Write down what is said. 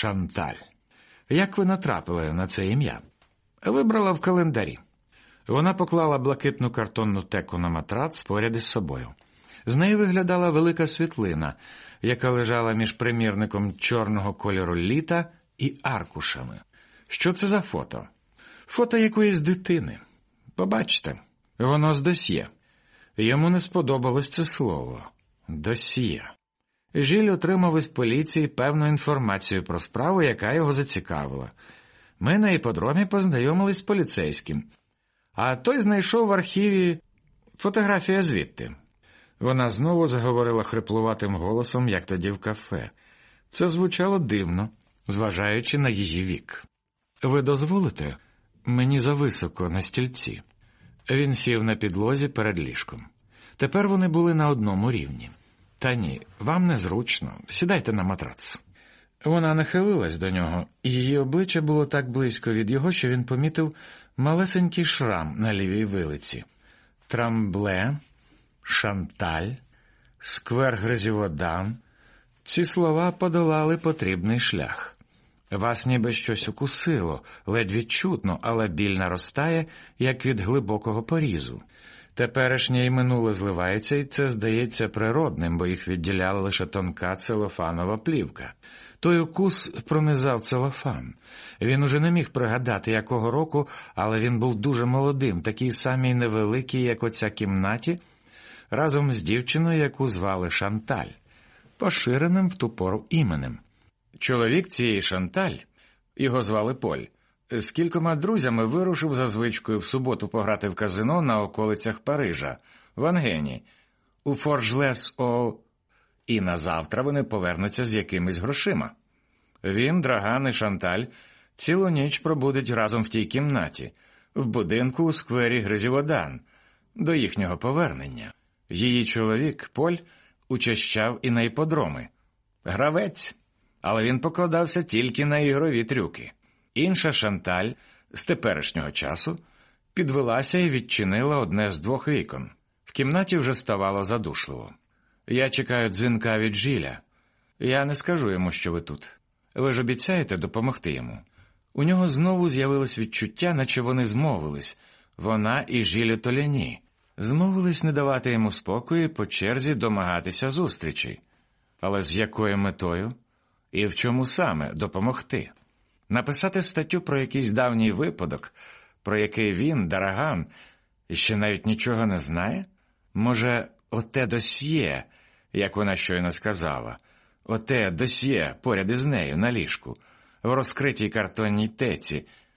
Шанталь. Як ви натрапили на це ім'я? Вибрала в календарі. Вона поклала блакитну картонну теку на матрац поряд із собою. З неї виглядала велика світлина, яка лежала між примірником чорного кольору літа і аркушами. Що це за фото? Фото якоїсь дитини. Побачте, воно з досьє. Йому не сподобалось це слово. Досьє. Жиль отримав із поліції певну інформацію про справу, яка його зацікавила. Ми на іпподромі познайомились з поліцейським, а той знайшов в архіві фотографію звідти. Вона знову заговорила хриплуватим голосом, як тоді в кафе. Це звучало дивно, зважаючи на її вік. «Ви дозволите? Мені зависоко на стільці». Він сів на підлозі перед ліжком. Тепер вони були на одному рівні. «Та ні, вам незручно. Сідайте на матрац». Вона нахилилась до нього, і її обличчя було так близько від його, що він помітив малесенький шрам на лівій вилиці. Трамбле, Шанталь, сквер Грязіводан. Ці слова подолали потрібний шлях. Вас ніби щось укусило, ледь відчутно, але біль наростає, як від глибокого порізу. Теперішнє і минуле зливається, і це здається природним, бо їх відділяла лише тонка целофанова плівка. Той укус пронизав целофан. Він уже не міг пригадати, якого року, але він був дуже молодим, такий самий невеликий, як оця кімнаті, разом з дівчиною, яку звали Шанталь, поширеним в ту пору іменем. Чоловік цієї Шанталь, його звали Поль, з кількома друзями вирушив за звичкою в суботу пограти в казино на околицях Парижа, в Ангені, у Форжлес-О, і назавтра вони повернуться з якимись грошима. Він, Драган і Шанталь цілу ніч пробудуть разом в тій кімнаті, в будинку у сквері Грязіводан, до їхнього повернення. Її чоловік, Поль, учащав і на іпподроми. Гравець, але він покладався тільки на ігрові трюки. Інша Шанталь з теперішнього часу підвелася і відчинила одне з двох вікон. В кімнаті вже ставало задушливо. Я чекаю дзвінка від Жиля. Я не скажу йому, що ви тут. Ви ж обіцяєте допомогти йому? У нього знову з'явилось відчуття, наче вони змовились. Вона і Жиль Толяні. Змовились не давати йому спокою і по черзі домагатися зустрічей. Але з якою метою? І в чому саме допомогти? Написати статтю про якийсь давній випадок, про який він, Драган, іще навіть нічого не знає? Може, оте досьє, як вона щойно сказала, оте досьє поряд із нею на ліжку, в розкритій картонній теці,